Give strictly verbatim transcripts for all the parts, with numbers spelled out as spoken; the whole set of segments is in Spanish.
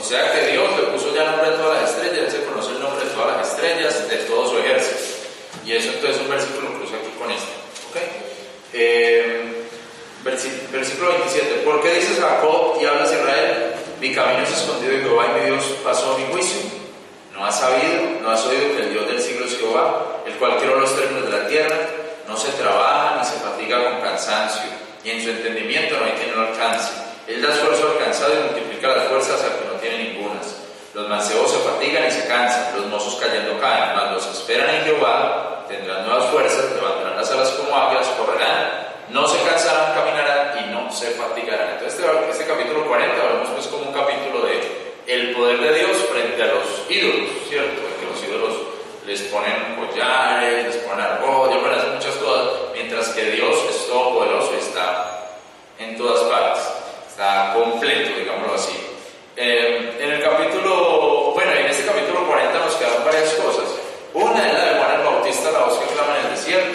O sea que Dios le puso ya nombre a todas las estrellas, Él se conoce el nombre de todas las estrellas, de todo su ejército. Y eso entonces es un versículo cruza aquí con este. ¿Okay? Eh, versículo veintisiete. ¿Por qué dices Jacob y hablas Israel? Mi camino es escondido y Jehová y mi Dios pasó mi juicio. ¿No has sabido, no has oído que el Dios del siglo es Jehová, el cual creó los términos de la tierra? No se trabaja ni se fatiga con cansancio, y en su entendimiento no hay quien lo alcance. Él da esfuerzo al cansado y multiplica las fuerzas al que no tiene ningunas. Los mancebos se fatigan y se cansan, los mozos cayendo caen, mas los que esperan en Jehová tendrán nuevas fuerzas, levantarán las alas como águilas, correrán, no se cansarán, caminarán y no se fatigarán. Entonces este, este capítulo cuarenta lo vemos pues como un capítulo de el poder de Dios frente a los ídolos, ¿cierto? Que los ídolos les ponen collares, les ponen argollas, les hacen muchas cosas, mientras que Dios es todopoderoso y está en todas partes, está completo, digámoslo así. Eh, en el capítulo, bueno, en este capítulo cuarenta nos quedan varias cosas. Una es la de Juan el Bautista, la voz que clama en el desierto.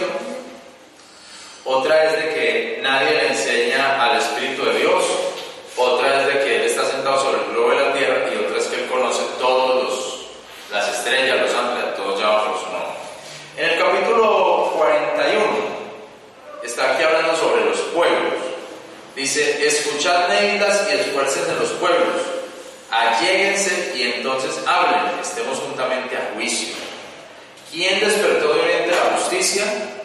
Otra es de que nadie le enseña al Espíritu de Dios. Otra es de que Él está sentado sobre el globo de la tierra. Y otra es que Él conoce todos los, las estrellas, los ángeles, todos llamados por su nombre. En el capítulo cuarenta y uno está aquí hablando sobre los pueblos. Dice: escuchad, nevitas, y esfuércense los pueblos, alléguense y entonces hablen, estemos juntamente a juicio. ¿Quién despertó de oriente la justicia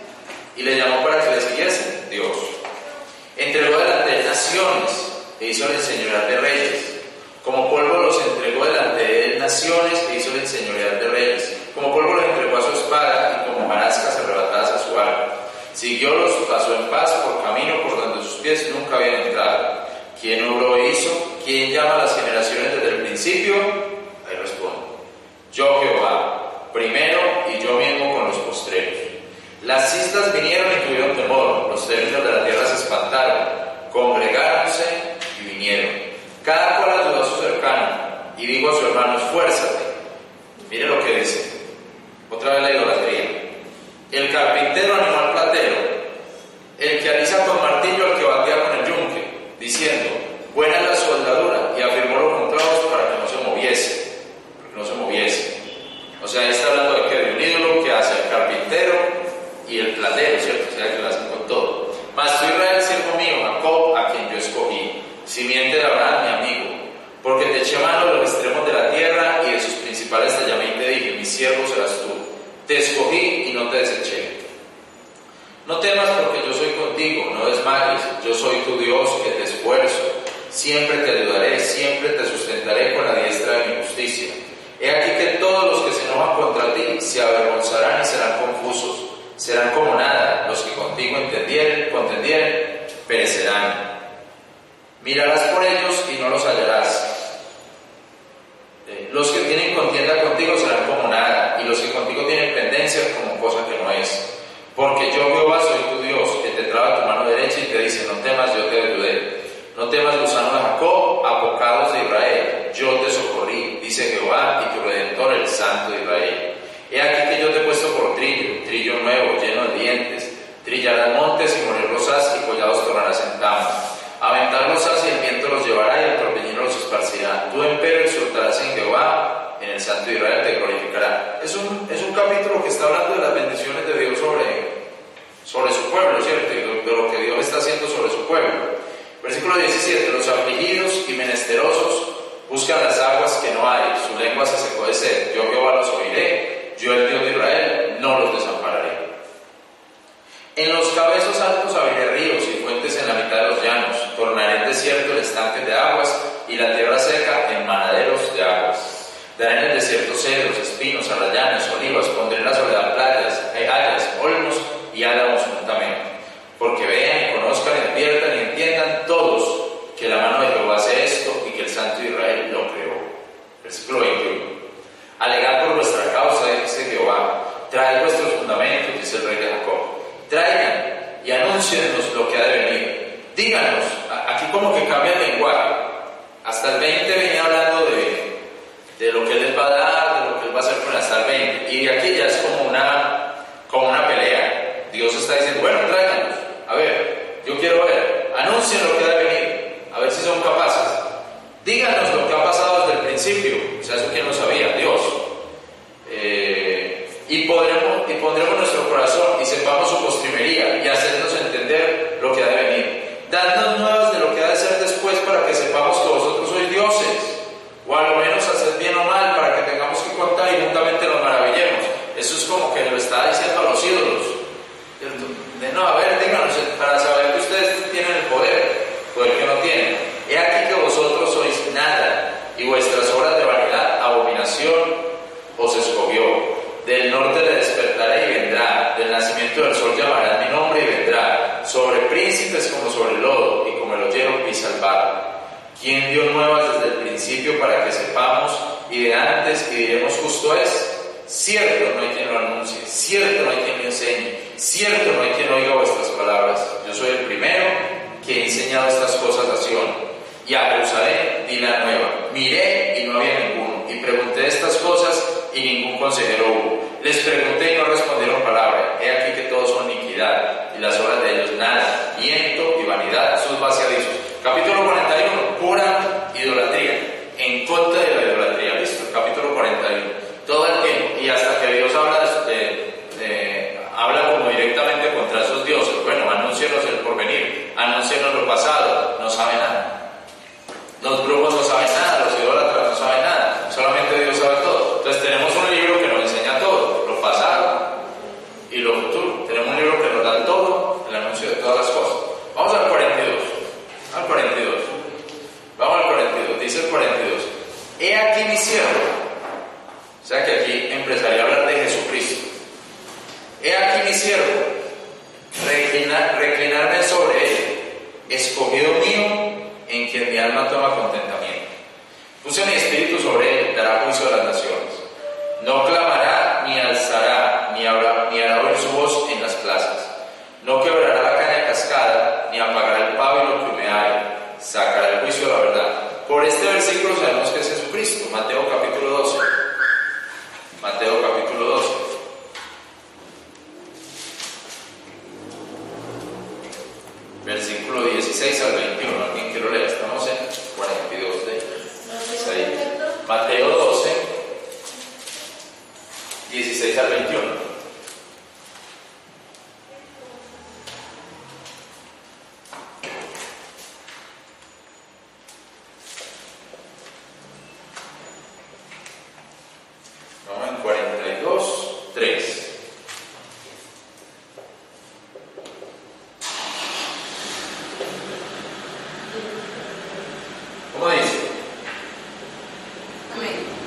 y le llamó para que le siguiesen? Dios. Entregó delante de naciones e hizo el enseñorear de reyes. Como polvo los entregó delante de él naciones e hizo el enseñorear de reyes. Como polvo los entregó a su espada y como marascas arrebatadas a su arco. Siguiólos, pasó en paz por camino por donde sus pies nunca habían entrado. ¿Quién obró e hizo? ¿Quién llama a las generaciones desde el principio? Ahí respondo: yo, Jehová, primero, y yo mismo con los postreros. Las islas vinieron y tuvieron temor, los términos de la tierra se espantaron, congregáronse y vinieron. Cada cual ayudó a su cercano y dijo a su hermano: esfuérzate. Mire lo que dice, otra vez la idolatría. El carpintero animó al platero, el que alisa con martillo al que batea con el yunque, diciendo: buena es la soldadura, y afirmó los contrarios para que no se moviese, para que no se moviese. O sea, ahí está hablando de que de un ídolo que hace el carpintero y el platero, ¿cierto? O sea, que lo hacen con todo. Mas tú, Israel, siervo mío, Jacob, a quien yo escogí, simiente de Abraham, mi amigo, porque te eché mano de los extremos de la tierra y de sus principales te llamé y te dije: mi siervo serás tú. Te escogí y no te deseché. No temas, porque yo soy contigo, no desmayes, yo soy tu Dios que te esfuerzo. Siempre te ayudaré, siempre te sustentaré con la diestra de mi justicia. He aquí que todos los que se enojan contra ti se avergonzarán y serán confusos, serán como nada. Los que contigo entendieren, contendieren, perecerán. Mirarás por ellos y no los hallarás. Eh, los que tienen contienda contigo serán como nada, y los que contigo tienen pendencia como cosa que no es. Porque yo, Jehová, soy tu Dios, que te traba tu mano derecha y te dice: no temas, yo te ayudé. No temas, gusano de Jacob, apocados de Israel, yo te socorrí, dice Jehová, y tu Redentor, el Santo de Israel. He aquí que yo te he puesto por trillo, trillo nuevo, lleno de dientes. Trillarás montes y morir los as, y collados tornarás en tamo. Aventar los as y el viento los llevará, y el torbellino los esparcirá. Tú, empero, exultarás en Jehová, en el Santo de Israel te glorificará. Es un, es un capítulo que está hablando de las bendiciones de Dios sobre, sobre su pueblo, ¿cierto? Y de, de lo que Dios está haciendo sobre su pueblo. Versículo diecisiete. Los afligidos y menesterosos buscan las aguas que no hay, su lengua se secó de sed. Yo, Jehová, los oiré, yo, el Dios de Israel, no los desampararé. En los cabezos altos abriré ríos y fuentes en la mitad de los llanos. Tornaré en desierto el estanque de aguas y la tierra seca en manaderos de aguas. Daré en el desierto cedros, espinos, arrayanes, olivas. Pondré en la soledad playas, hayas, olmos y álamos juntamente. Porque vean y conozcan y adviertan y entiendan todos que la mano de Jehová hace esto y que el Santo de Israel lo creó. Versículo veintiuno. Alegad por vuestra causa, dice Jehová. Traed vuestros fundamentos, dice el rey de Jacob. Traigan y anúncienos lo que ha de venir. Díganos, aquí como que cambia el lenguaje. Hasta el veinte venía hablando de, de lo que Él les va a dar, de lo que Él va a hacer con hasta el veinte. Y aquí ya es como una, como una pelea. Dios está diciendo: bueno, tráiganos. A ver, yo quiero ver. Anuncien lo que ha de venir. A ver si son capaces. Díganos lo que ha pasado desde el principio. O sea, eso quién lo sabía, Dios. Eh, y, podremos, y pondremos nuestro corazón y sepamos su postrimería y hacernos entender lo que ha de venir. Dadnos nuevas de lo que ha de ser después para que sepamos que vosotros sois dioses, o a lo menos haced bien o mal para que tengamos que contar y juntamente nos maravillemos. Eso es como que lo está diciendo a los ídolos. De no, a ver, díganos, para saber que ustedes tienen el poder, poder que no tienen. He aquí que vosotros sois nada, y vuestras obras de vanidad, abominación, os escogió. Del norte le despertaré y vendrá, del nacimiento del sol llamará mi nombre y vendrá, sobre príncipes como sobre el lodo, y como el oyeron pisa el barro. ¿Quién dio nuevas desde el principio para que sepamos, y de antes y diremos justo es? Cierto no hay quien lo anuncie, cierto no hay quien lo enseñe, cierto no hay quien oiga vuestras palabras. Yo soy el primero que he enseñado estas cosas a Sión, y a Jerusalén di la nueva. Miré y no había ninguno, y pregunté estas cosas y ningún consejero hubo. Les pregunté y no respondieron palabra. He aquí que todos son iniquidad, y las obras de ellos nada, viento y vanidad, sus vaciadizos. Capítulo cuarenta y uno, pura idolatría, en contra de la idolatría. Listo, capítulo cuarenta y uno. Todo el tiempo, y hasta que Dios habla, de, de, habla como directamente contra esos dioses. Bueno, anúncienos el porvenir, anúncienos lo pasado, no sabe nada. Los brujos no saben nada, los idólatras no saben nada, solamente Dios sabe todo. Entonces tenemos un libro que nos enseña todo, lo pasado y lo futuro. Tenemos un libro que nos da todo, el anuncio de todas las cosas. Vamos al cuarenta y dos, al cuarenta y dos. Vamos al cuarenta y dos, dice el cuarenta y dos. He aquí mi siervo. O sea que aquí empezaría a hablar de Jesucristo. He aquí mi siervo, reclinar, reclinarme sobre él, escogido mío, en quien mi alma toma contentamiento. Puse mi espíritu sobre él, dará juicio a las naciones. No clamará, ni alzará, ni, habrá, ni hará oír su voz en las plazas. No quebrará la caña cascada, ni apagará el pábilo que humeare. Sacará el juicio a la verdad. Por este versículo sabemos que es Jesucristo. Mateo capítulo doce. Mateo capítulo doce. Versículo dieciséis al veintiuno. ¿Alguien que lo lea? Estamos en cuarenta y dos de seis. Mateo doce, dieciséis al veintiuno. Vamos en cuarenta y dos, tres. ¿Cómo dice? Amén.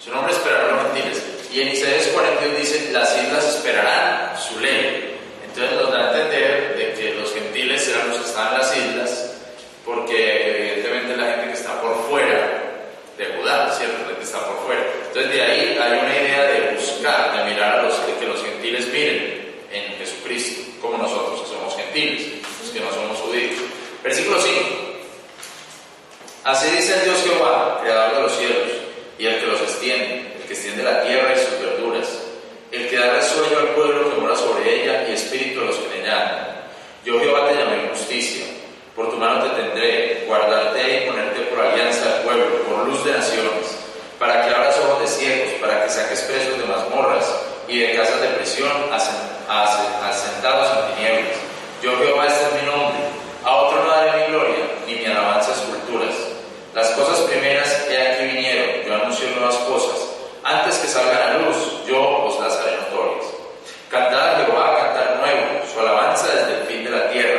Su nombre esperarán los gentiles. Y en Isaías cuarenta y uno dice, las islas esperarán su ley. Entonces nos da a entender de que los gentiles eran los que estaban en las islas, porque evidentemente la gente que está por fuera de Judá, ¿cierto? La que está por fuera. Entonces de ahí hay una idea de buscar, de mirar a los, de que los gentiles miren en Jesucristo, como nosotros que somos gentiles, los que no somos judíos. Versículo cinco. Así dice el Dios Jehová, creador de los cielos, y el que los extiende, el que extiende la tierra y sus verduras, el que da resuello al pueblo que mora sobre ella y espíritu a los que le llaman. Yo Jehová te llamé en justicia, por tu mano te tendré, guardarte y ponerte por alianza al pueblo, por luz de naciones, para que abras ojos de ciegos, para que saques presos de mazmorras y de casas de prisión asentados en tinieblas. Yo Jehová, este es mi nombre, a otro no daré mi gloria, ni mi alabanza a esculturas. Las cosas primeras he aquí vinieron, yo anuncio nuevas cosas, antes que salgan a luz, yo os las haré notorias. Cantad a Jehová, cantar nuevo, su alabanza desde el fin de la tierra.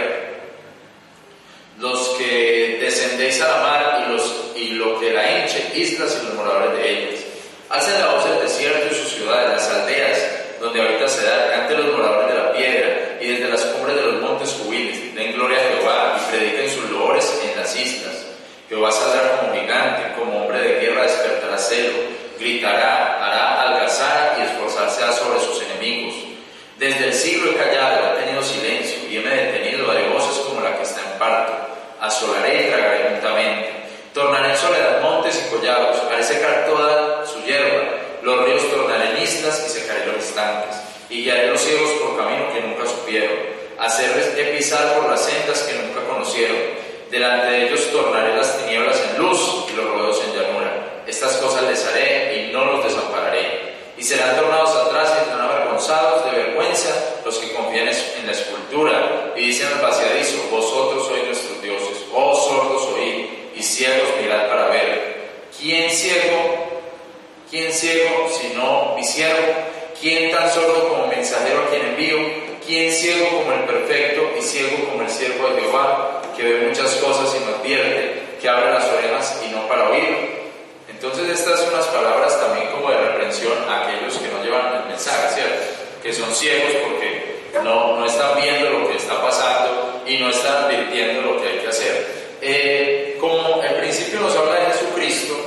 Los que descendéis a la mar y, los, y lo que la hinche, islas y los moradores de ellas. Alcen la voz del desierto y sus ciudades, las aldeas donde habita Cedar, canten los moradores de la piedra y desde las cumbres de los montes jubiles. Den gloria a Jehová y prediquen sus loores en las islas. Jehová saldrá como gigante, como hombre de guerra despertará celo, gritará, hará algazara y esforzarse sobre sus enemigos. Desde el siglo he callado, he tenido silencio y heme detenido, haré voces como la que está en parto. Asolaré y tragaré juntamente. Tornaré en soledad montes y collados, haré secar toda su hierba. Los ríos tornaré en islas y secaré los estanques. Y guiaré los ciegos por camino que nunca supieron. Hacerles pisar por las sendas que nunca conocieron. Delante de ellos tornaré las tinieblas en luz y los rodeos en llanura. Estas cosas les haré y no los desampararé. Y serán tornados atrás y serán avergonzados de vergüenza los que confían en la escultura y dicen al vaciadizo, vosotros sois nuestros dioses. Oh sordos oíd y ciegos mirad para ver. ¿Quién ciego? ¿Quién ciego sino mi siervo? ¿Quién tan sordo como mensajero a quien envío? ¿Quién ciego como el perfecto y ciego como el siervo de Jehová, que ve muchas cosas y no advierte, que abre las orejas y no para oír? Entonces estas son unas palabras también como de reprensión a aquellos que no llevan el mensaje, ¿cierto? Que son ciegos porque no, no están viendo lo que está pasando y no están advirtiendo lo que hay que hacer. Eh, como el principio nos habla de Jesucristo,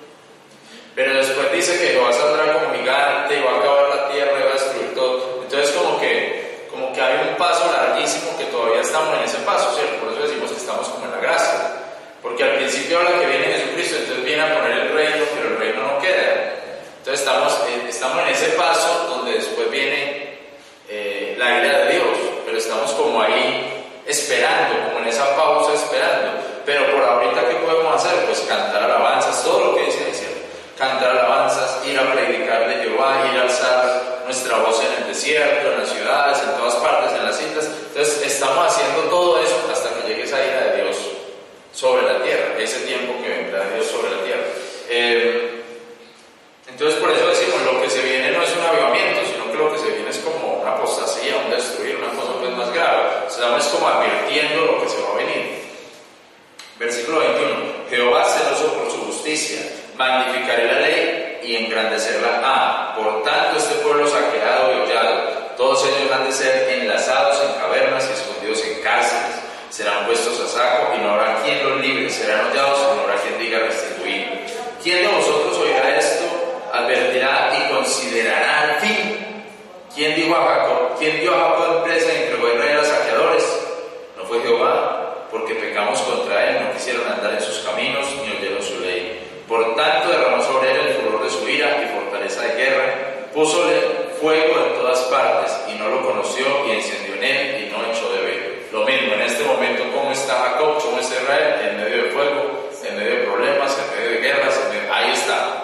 pero después dice que Jehová saldrá como gigante y va a acabar la tierra y va a destruir todo. Entonces como que, como que hay un paso larguísimo que todavía estamos en ese paso, ¿cierto? Por eso decimos que estamos como en la gracia. Porque al principio habla que viene Jesucristo, entonces viene a poner el reino, pero el reino no queda. Entonces estamos, eh, estamos en ese paso donde después viene eh, la ira de Dios, pero estamos como ahí esperando, como en esa pausa esperando. Pero por ahorita, ¿qué podemos hacer? Pues cantar alabanzas, todo lo que dice ahí, ¿cierto? Cantar alabanzas, ir a predicar de Jehová, ir a alzar nuestra voz en el desierto, en las ciudades, en todas partes, en las islas. Entonces estamos haciendo todo eso hasta que llegue esa ira de Dios sobre la tierra, ese tiempo que vendrá Dios sobre la tierra. Eh, entonces por eso decimos, lo que se viene no es un avivamiento, sino que lo que se viene es como una apostasía, un destruir, una cosa pues más grave. Estamos como advirtiendo lo que se va a venir. Versículo veintiuno. Jehová celoso por su justicia, magnificaré la ley y engrandecerla. Ah, por tanto este pueblo saqueado y hollado, todos ellos han de ser enlazados en cavernas y escondidos en cárceles. Serán puestos a saco y no habrá quien los libre, serán hollados y no habrá quien diga restituir. ¿Quién de vosotros oirá esto, advertirá y considerará al fin? ¿Quién dijo a Jacob, quién dio a Jacob presa y entregó el rey a los saqueadores? ¿No fue Jehová? Porque pecamos contra él, no quisieron andar en sus caminos ni oyeron su ley. Por tanto derramó sobre él el furor de su ira y fortaleza de guerra, púsole fuego en todas partes y no lo conoció y encendió en él y no echó de ver. Lo mismo, en este momento, ¿cómo está Jacob? ¿Cómo está Israel? En medio de fuego, en medio de problemas, en medio de guerras, en medio... ahí está.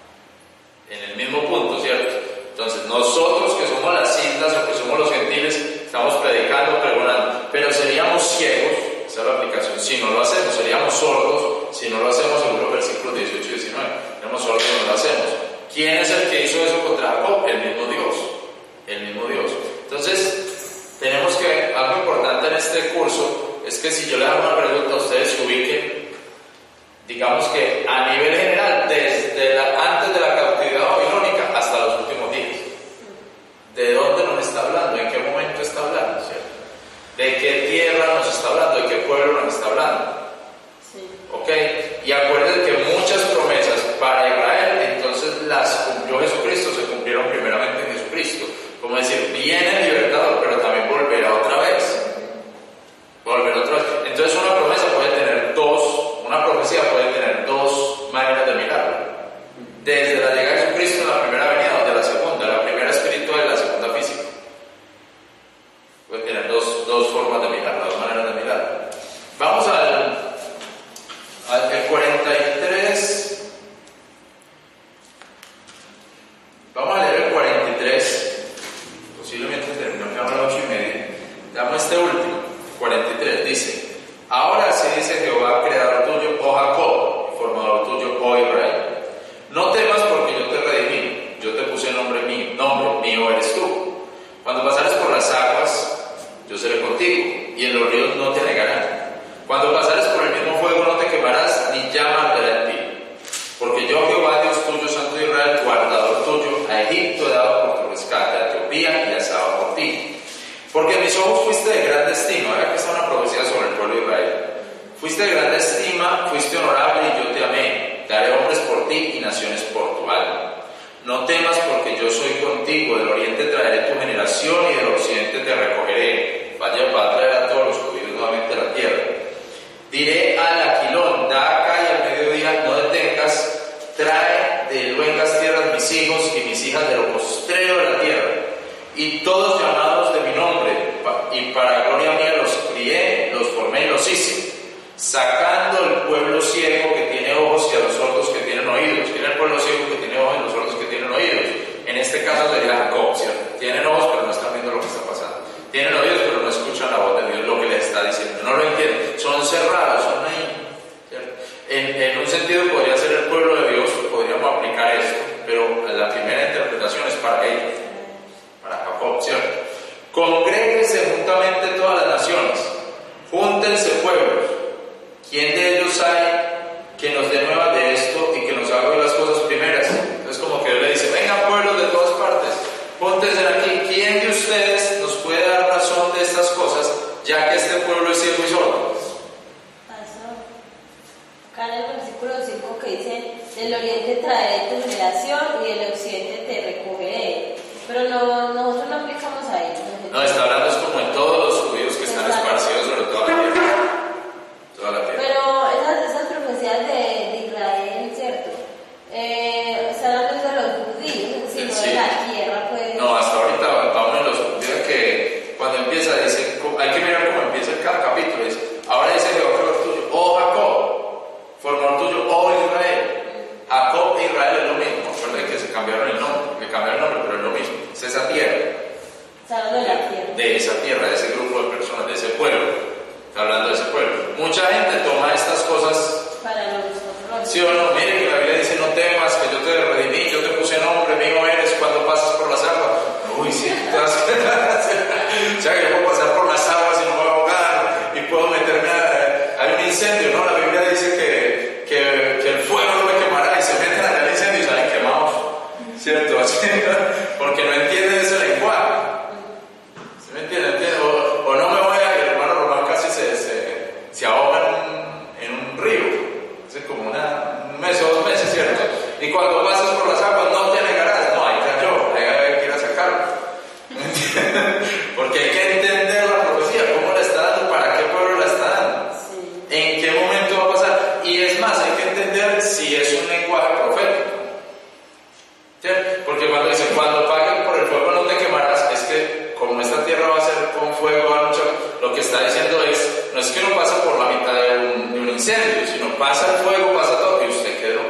En el mismo punto, ¿cierto? Entonces, nosotros que somos las islas o que somos los gentiles, estamos predicando, pregonando, pero seríamos ciegos, esa es la aplicación, si no lo hacemos, seríamos sordos, si no lo hacemos, según los versículos dieciocho y diecinueve, seríamos sordos si no lo hacemos. ¿Quién es el que hizo eso contra Jacob? El mismo Dios, el mismo Dios. Entonces, tenemos que, algo importante en este curso, es que si yo les hago una pregunta, ustedes se ubiquen, digamos que a nivel general, desde la, antes de la cautividad Vamos a leer el cuarenta y tres, posiblemente terminamos a las ocho y media. Damos este último, cuarenta y tres, dice: ahora así dice Jehová, creador tuyo, oh Jacob, formador tuyo, oh Israel. No temas porque yo te redimí, yo te puse nombre mío, nombre mío eres tú. Cuando pasares por las aguas, yo seré contigo, y en los ríos no te anegarán. Cuando pasares por el mismo fuego no te quemarás, ni llama arderá en ti. Porque yo, Jehová, Dios tuyo, Santo de Israel, guardador tuyo, a Egipto he dado por tu rescate, a Etiopía y a Saba por ti. Porque en mis ojos fuiste de grande estima. Ahora que está una profecía sobre el pueblo de Israel. Fuiste de grande estima, fuiste honorable y yo te amé. Daré hombres por ti y naciones por tu alma. No temas porque yo soy contigo. Del oriente traeré tu generación y del occidente te recogeré. Vaya, va a traer a todos los judíos nuevamente a la tierra. Diré al Aquilón, da acá y al mediodía, no detengas. Trae de luengas tierras mis hijos y mis hijas de lo postrero de la tierra. Y todos llamados de mi nombre, y para gloria mía los crié, los formé y los hice, sacando el pueblo ciego que tiene ojos y a los sordos que tienen oídos. ¿Quién es el pueblo ciego que tiene ojos y los sordos que tienen oídos? En este caso sería Jacob, ¿cierto? Tienen ojos pero no están viendo lo que está pasando. Tienen oídos pero no escuchan la voz de Dios, lo que les está diciendo. No lo entienden, son cerrados, son ahí, ¿cierto? En, en un sentido podría ser el pueblo de Dios, podríamos aplicar esto, pero la primera interpretación es para ellos. Para Jacob, ¿cierto? Congréguense juntamente todas las naciones, júntense pueblos. ¿Quién de ellos hay que nos dé nuevas de esto y que nos haga las cosas primeras? Entonces como que Dios le dice: vengan pueblos de todas partes, júntense aquí. ¿Quién de ustedes nos puede dar razón de estas cosas, ya que este pueblo es ciego y sordo? Acá en el versículo cinco que dice: del oriente traeré tu generación y del occidente te recogeré. Pero no, nosotros no aplicamos ahí. No, está hablando es como en todos los judíos que están esparcidos sobre toda la tierra. Toda la tierra. Pero esas, esas profecías de, de Israel, ¿cierto? Eh, están hablando de los judíos, sino sí. De la tierra, pues. No, hasta ahorita vamos en los judíos que cuando empieza, dice, hay que mirar cómo empieza cada capítulo. Dice: ahora dice Jehová, creador tuyo, oh Jacob, formador tuyo, oh Israel. Jacob e Israel es lo mismo. Recuerden que se cambiaron el nombre, que cambiaron el nombre, pero es lo mismo. Es esa tierra. Está hablando de la tierra. De esa tierra, de ese grupo de personas, de ese pueblo. Está hablando de ese pueblo. Mucha gente toma estas cosas para nosotros. ¿Sí o no? Miren que la Biblia dice: no temas, que yo te redimí, yo te puse nombre, mío eres cuando pasas por las aguas. Uy, sí, todas... o sea, que yo puedo pasar por las aguas y no me voy a ahogar y puedo meterme a... Hay un incendio, ¿no? La Biblia dice que, que, que el fuego no me quemará y se meten en el incendio y salen quemados, ¿cierto? Así, porque no entienden ese lenguaje. ¿Sí me entienden? O, o no me voy a... El hermano Román casi se, se, se ahoga en un, en un río, hace como una, un mes o dos meses, ¿cierto? Y cuando pasas por las aguas no te anegarás. No, ahí cayó, ahí hay que ir a sacarlo. ¿Me entienden? Porque hay que entender la profecía, cómo la está dando, para qué pueblo la está dando, sí. En qué momento va a pasar. Y es más, hay que entender si es un lenguaje profético. ¿Cierto? Porque cuando dice: cuando paguen por el fuego no te quemarás, es que como esta tierra va a ser con fuego, lo que está diciendo es, no es que uno pasa por la mitad de un, de un incendio, sino pasa el fuego, pasa todo y usted quedó.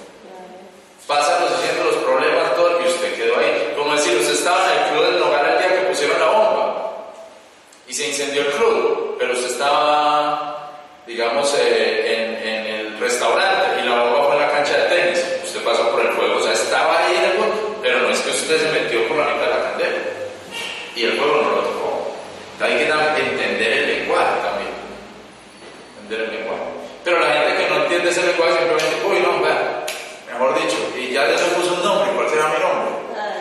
Pasan los haciendo los problemas, todo y usted quedó ahí. Como decir, usted estaba en el club del Nogal el día que pusieron la bomba y se incendió el club, pero usted estaba, digamos, eh, en, en el restaurante y la bomba fue en la cancha de tenis. Usted pasó por el fuego, o sea, estaba ahí en el fuego, pero no es que usted se metió por la mitad de la candela y el fuego no lo tocó. Hay que entender el lenguaje también. Entender el lenguaje. Pero la gente que no entiende ese lenguaje simplemente, uy, no, vea, mejor dicho, y ya se me puso un nombre. ¿Cuál será mi nombre?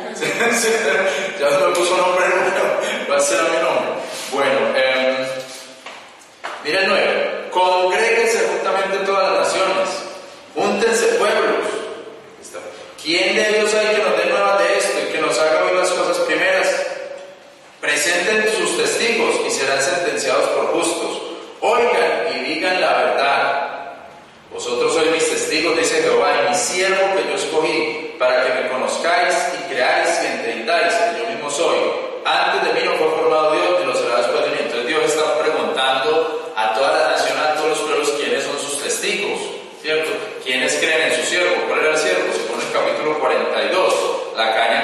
Ya se me puso un nombre nuevo. ¿Cuál será mi nombre? Bueno, eh, mira el nueve. Congréguense juntamente todas las naciones. Júntense pueblos. ¿Quién de ellos hay que nos dé nuevas de esto y que nos haga oír las cosas primeras? Presenten sus testigos y serán sentenciados por justos. Oigan y digan la verdad. Vosotros sois mis testigos, dice Jehová, y mi siervo que yo escogí, para que me conozcáis y creáis y entendáis que yo mismo soy. Antes de mí no fue formado Dios, ni lo será después de mí. Entonces Dios está preguntando a toda la nación, a todos los pueblos, quiénes son sus testigos, ¿cierto? ¿Quiénes creen en su siervo? ¿Cuál era el siervo? Se pone en el capítulo cuarenta y dos, la caña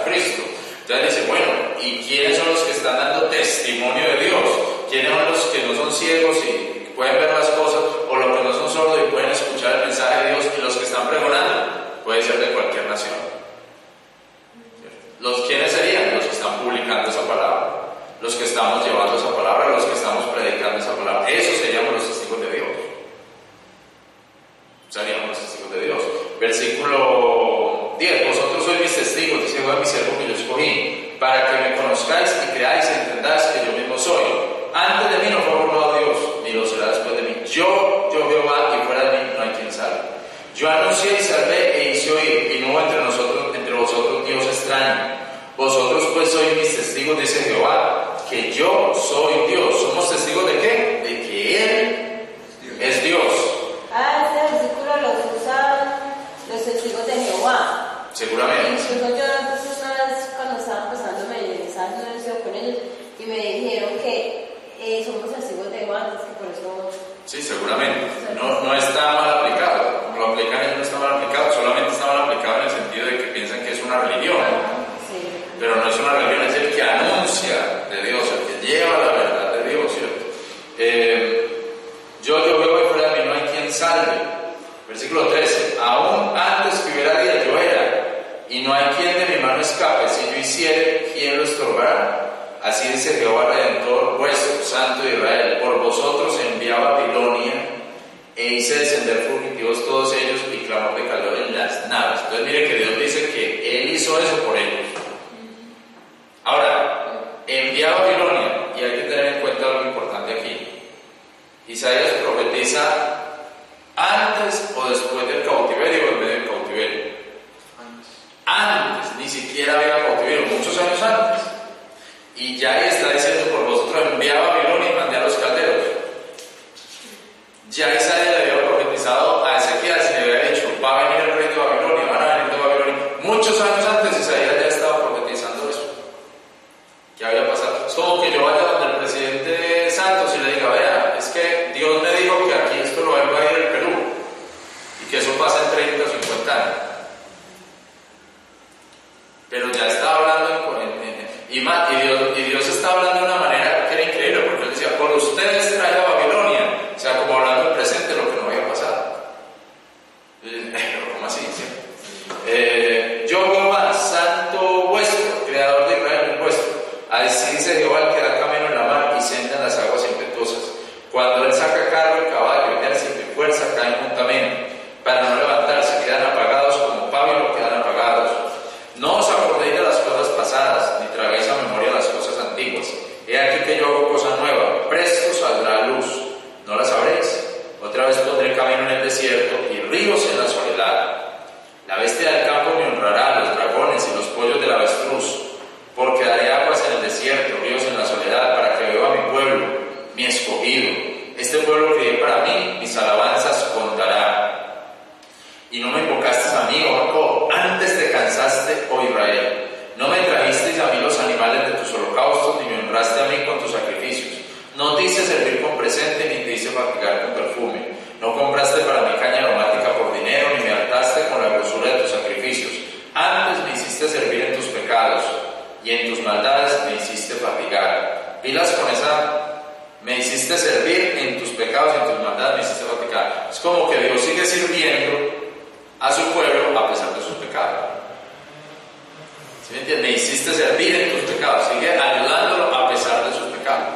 Jesucristo. Entonces dice, bueno, ¿y quiénes son los que están dando testimonio de Dios? ¿Quiénes son los que no son ciegos y pueden ver las cosas, o los que no son sordos y pueden escuchar el mensaje de Dios, y los que están pregonando? Puede ser de cualquier nación. ¿Los quiénes serían? Los que están publicando esa palabra, los que estamos llevando esa palabra, los que estamos predicando esa palabra. Esos seríamos los testigos de Dios. Seríamos los testigos de Dios. Versículo diez: vosotros sois mis testigos, dice Jehová, mi siervo que yo escogí, para que me conozcáis y creáis y entendáis que yo mismo soy. Antes de mí no fue formado Dios, ni lo será después de mí. Yo, yo Jehová, y fuera de mí no hay quien salve. Yo anuncié y salvé e hice oír, y no hubo entre nosotros, entre vosotros Dios extraño. Vosotros pues sois mis testigos, dice Jehová, que yo soy Dios. ¿Somos testigos de qué? De que Él es Dios. Ah, este versículo los usan los testigos de Jehová. Seguramente. Incluso yo entonces una vez cuando estaba empezando me mensaje no decía con ellos y me dijeron que eh, somos testigos de Jehová, antes que por eso. Sí, seguramente. No, no está mal aplicado. Como lo aplican ellos no está mal aplicado, solamente está mal aplicado en el sentido de que piensan que es una religión. Sí. Pero no es una religión, es el que anuncia de Dios, el que lleva la verdad de Dios, ¿cierto? Eh, yo, yo veo y fuera de mí no hay quien salve. Versículo trece: aún antes que hubiera día yo era, y no hay quien de mi mano escape. Si yo hiciere, ¿quién lo estorbará? Así dice Jehová Redentor vuestro, Santo de Israel: por vosotros envié a Babilonia, e hice descender fugitivos todos ellos, y clamor de calor en las naves. Entonces mire que Dios dice que Él hizo eso por ellos. Ahora, envía a Babilonia, y hay que tener en cuenta algo importante aquí. Isaías profetiza antes o después del cautiverio o en medio del cautiverio. Antes, ni siquiera había cautiverio, muchos años antes. Y ya ahí está diciendo: por vosotros envié a Babilonia y mandé a los calderos. Ya Isaías le había profetizado a Ezequías y le había dicho: va a venir el rey de Babilonia, van a venir de Babilonia. Muchos años antes Isaías ya estaba profetizando eso. ¿Qué había pasado? Es como que yo vaya donde el presidente Santos y le diga: vea, es que Dios me dijo que aquí esto lo va a invadir el Perú y que eso pasa en treinta o cincuenta años. Pero ya estaba hablando en, en, en, y, más, y, Dios, y Dios estaba hablando de una manera que era increíble, porque Él decía: por ustedes trae a Babilonia. O sea, como hablando del presente, lo que no había pasado. Pero ¿cómo así? ¿Sí? Eh, yo Jehová, santo vuestro, creador de Israel vuestro. Así dice Jehová, el que da camino en la mar y senda en las aguas impetuosas. Cuando Él saca carro y caballo, ejército y fuerza, caen juntamente. Para no levantarse, quedan apagados como pábilo, quedan apagados. No os acordéis de las cosas pasadas, ni tragáis a memoria las cosas antiguas. He aquí que yo hago cosa nueva, presto saldrá a luz. ¿No la sabréis? Otra vez pondré camino en el desierto y ríos en la soledad. La bestia del campo me honrará, los dragones y los pollos del avestruz, porque daré aguas en el desierto, ríos en la soledad, para que beba mi pueblo, mi escogido. Este pueblo que di para mí, mis alabanzas contará. Y no me invocaste a mí, oh Jacob, antes te cansaste, oh Israel. No me trajisteis a mí los animales de tus holocaustos, ni me honraste a mí con tus sacrificios. No te hice servir con presente, ni te hice fatigar con perfume. No compraste para mí caña aromática por dinero, ni me hartaste con la grosura de tus sacrificios. Antes me hiciste servir en tus pecados, y en tus maldades me hiciste fatigar. Pilas con esa... Me hiciste servir en tus pecados y en tus maldades me hiciste fatigar. Es como que Dios sigue sirviendo a su pueblo a pesar de sus pecados. ¿Sí me entiendes? Me hiciste servir en tus pecados. Sigue ayudándolo a pesar de sus pecados.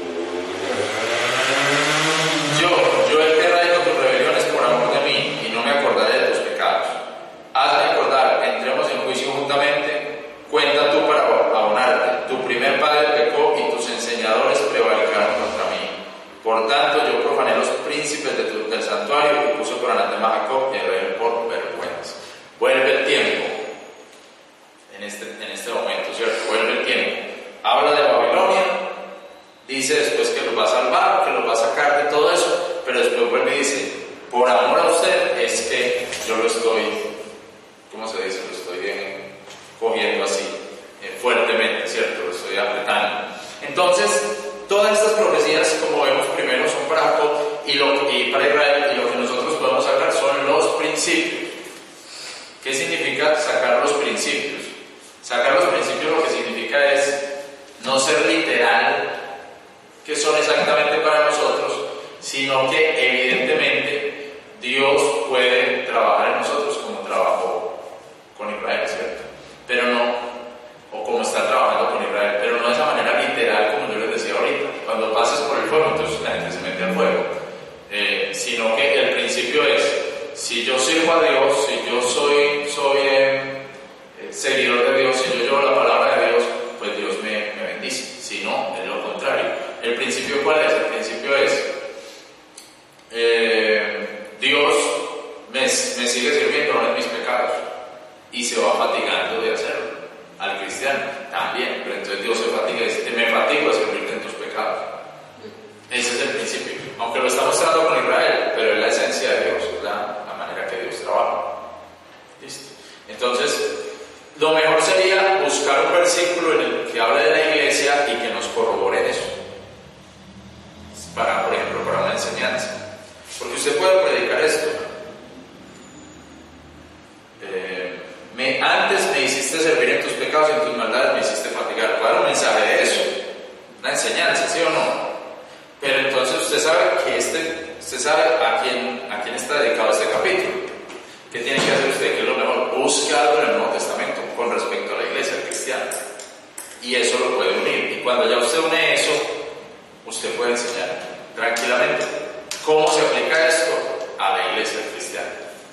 Yo, yo el que raigo tus rebeliones por amor de mí, y no me acordaré de tus pecados. Hazme acordar, entremos en juicio juntamente. Cuenta tú para abonarte. Tu primer padre pecó y tus enseñadores prevaricaron contra mí. Por tanto, yo profané los príncipes de tu, del santuario y puse por anatema a Jacob y a Israel por vergüenza. Vuelve el tiempo en este, en este momento, ¿cierto? Vuelve el tiempo. Habla de Babilonia, dice después que los va a salvar, que los va a sacar de todo eso, pero después vuelve y dice: por amor a usted es que yo lo estoy, ¿cómo se dice? Lo estoy bien, cogiendo así, eh, fuertemente, ¿cierto? Lo estoy apretando. Entonces, todas estas profecías, como vemos primero, son para Jacob y, lo, y para Israel, y lo que nosotros podemos sacar son los principios. ¿Qué significa sacar los principios? Sacar los principios lo que significa es no ser literal, que son exactamente para nosotros, sino que evidentemente Dios puede trabajar en nosotros como trabajó con Israel, ¿cierto? Pero no, o como está trabajando con Israel, pero no de esa manera literal como yo les decía ahorita. Cuando pases por el fuego, entonces la gente se mete al fuego. Eh, sino que el principio es, si yo sirvo a Dios, si yo soy, soy eh, seguidor de Dios, si yo llevo la palabra de Dios, pues Dios me, me bendice. Si no, es lo contrario. ¿El principio cuál es? El principio es, eh, Dios me, me sigue sirviendo en mis pecados y se va fatigando de hacerlo. Al cristiano también, pero entonces Dios se fatiga y dice, me fatigo de servirte en tus pecados. Ese es el principio, aunque lo está mostrando con Israel, pero es la esencia de Dios, es la, la manera que Dios trabaja. ¿Listo? Entonces, lo mejor sería buscar un versículo en el que hable de la iglesia y que nos corrobore eso, para, por ejemplo, para una enseñanza, porque usted puede predicar esto. Eh, me, antes me hiciste servir en tus pecados y en tus maldades me hiciste fatigar. ¿Cuál es un mensaje de eso? Una enseñanza, ¿sí o no? Pero entonces usted sabe que este, usted sabe a quién, a quién está dedicado este capítulo. ¿Qué tiene que hacer usted? ¿Qué es lo mejor? Busque algo en el Nuevo Testamento con respecto a la iglesia cristiana. Y eso lo puede unir. Y cuando ya usted une eso, usted puede enseñar tranquilamente cómo se aplica esto a la iglesia cristiana.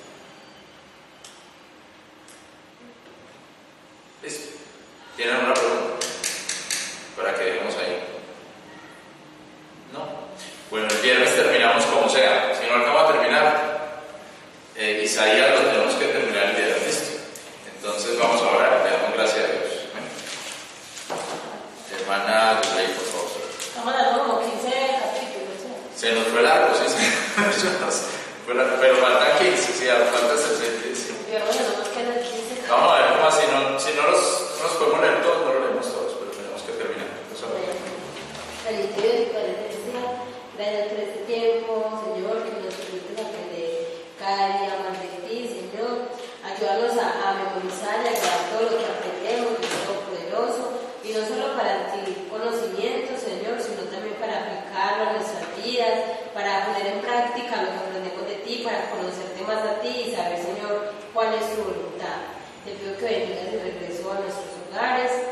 ¿Listo? ¿Tienen una pregunta? Para que dejemos ahí. ¿No? Bueno, el viernes terminamos como sea. Si no acabamos de terminar, eh, Isaías lo tenemos que terminar el viernes. ¿Listo? Entonces vamos a orar. Le damos gracias a Dios. ¿Eh? Hermana Ley, por favor. Estamos dando como quince capítulos. ¿Sí? Se nos fue largo, sí, sí. Pero faltan quince, sí, falta sesenta y cinco. Pero bueno, no nos quedan quince. Vamos a ver cómo así, no, si no los, no los podemos leer todos, no los leemos todos, pero tenemos que terminar. Feliz Dios y Padre Celestial, gracias por este tiempo, Señor, que nos permites aprender cada día más de ti, Señor. Ayúdanos a, a memorizar y a grabar todo lo que aprendemos, de todo poderoso, y no solo para adquirir conocimiento, Señor, sino también para aplicarlo a nuestras vidas, para poner en práctica lo que aprendemos de ti, para conocerte más a ti y saber, Señor, cuál es tu voluntad. Te pido que bendigas el regreso a nuestros hogares,